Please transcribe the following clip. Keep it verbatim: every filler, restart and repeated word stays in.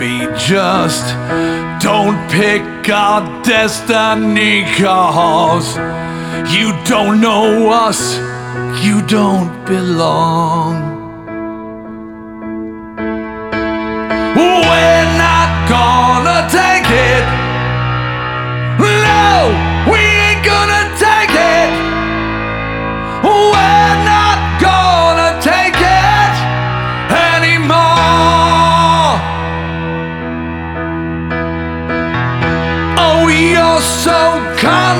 We just don't pick our destiny, 'cause you don't know us, you don't belong. We're not gone.